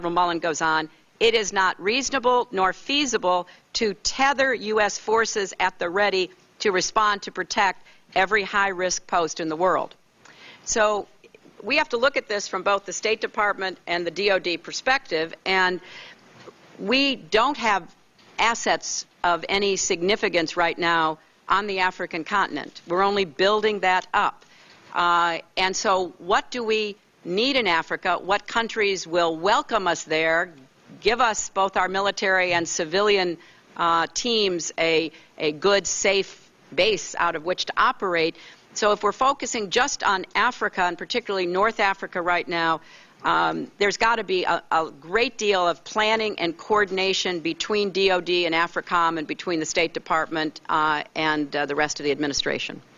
Mullen goes on, it is not reasonable nor feasible to tether U.S. forces at the ready to respond to protect every high-risk post in the world. So we have to look at this from both the State Department and the DoD perspective, and we don't have assets of any significance right now on the African continent. We're only building that up. And so what do we need in Africa? What countries will welcome us there, give us, both our military and civilian teams, a good, safe base out of which to operate? So if we're focusing just on Africa, and particularly North Africa right now, there's got to be a great deal of planning and coordination between DoD and AFRICOM and between the State Department and the rest of the administration.